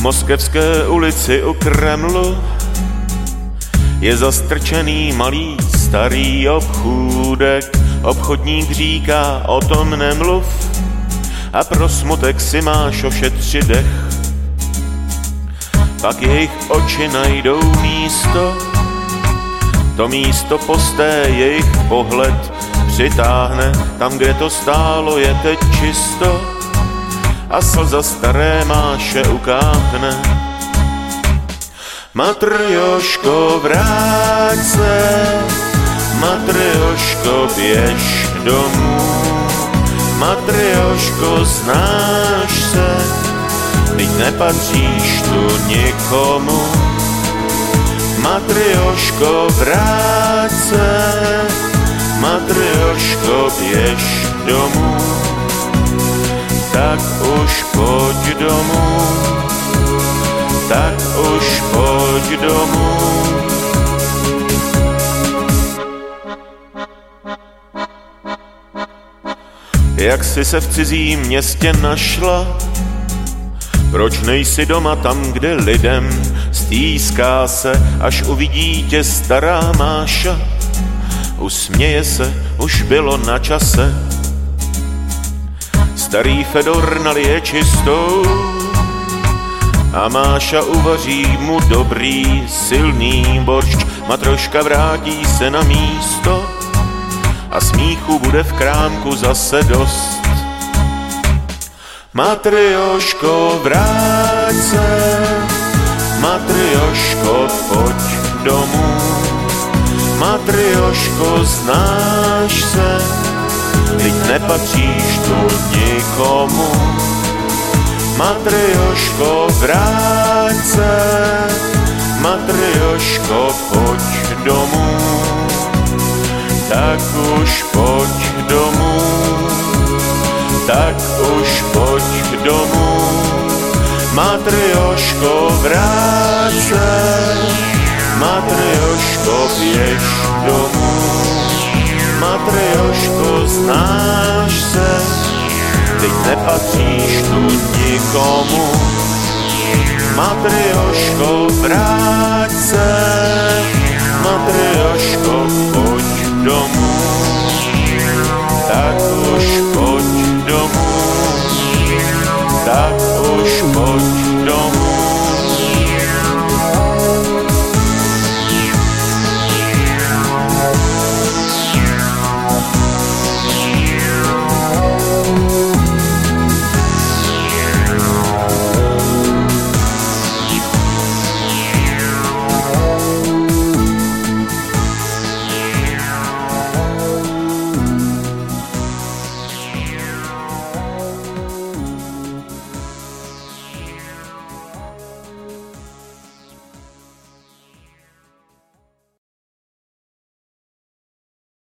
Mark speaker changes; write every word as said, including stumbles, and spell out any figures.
Speaker 1: Moskevské ulici u Kremlu je zastrčený malý starý obchůdek. Obchodník říká, o tom nemluv, a pro smutek si máš ošetřit dech. Pak jejich oči najdou místo, to místo posté jejich pohled přitáhne. Tam, kde to stálo, je teď čisto a slza staré Máše ukáhne. Matrjoško, vráť se, Matrjoško, běž domů. Matrjoško, znáš se, teď nepatříš tu nikomu. Matrjoško, vráť se, Matrjoško, běž domů. Tak už pojď domů, tak už pojď domů. Jak jsi se v cizím městě našla? Proč nejsi doma tam, kde lidem stýská se, až uvidí tě stará Máša? Usměje se, už bylo na čase. Starý Fedor nalije čistou a Máša uvaří mu dobrý, silný boršč. Matroška vrátí se na místo a smíchu bude v krámku zase dost. Matrjoško, vráť se, Matrjoško, pojď domů. Matrjoško, znáš se, teď nepatříš tu nikomu. Matrjoško, vráť se, Matrjoško, pojď domů. Tak už pojď domů, tak už pojď domů. Matrjoško, vráť se, Matrjoško, běž domů. Matrjoško, znáš se, teď nepatříš tu nikomu. Matrjoško, vráť se,